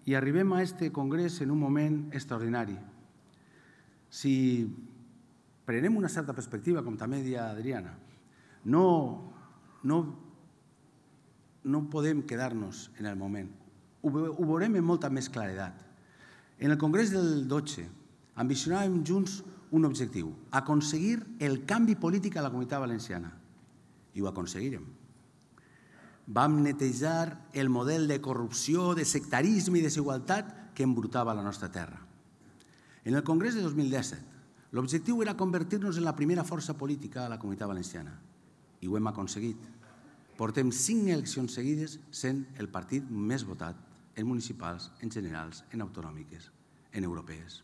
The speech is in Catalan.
i arribem a aquest congrés en un moment extraordinari. Si prenem una certa perspectiva, com també deia Adriana, no podem quedar-nos en el moment. Ho veurem amb molta més claredat. En el congrés del 12 ambicionàvem junts un objectiu, aconseguir el canvi polític a la Comunitat Valenciana. I ho aconseguirem. Vam netejar el model de corrupció, de sectarisme i desigualtat que embrutava la nostra terra. En el congrés de 2017, l'objectiu era convertir-nos en la primera força política a la Comunitat Valenciana. I ho hem aconseguit. Portem 5 eleccions seguides sent el partit més votat en municipals, en generals, en autonòmiques, en europees.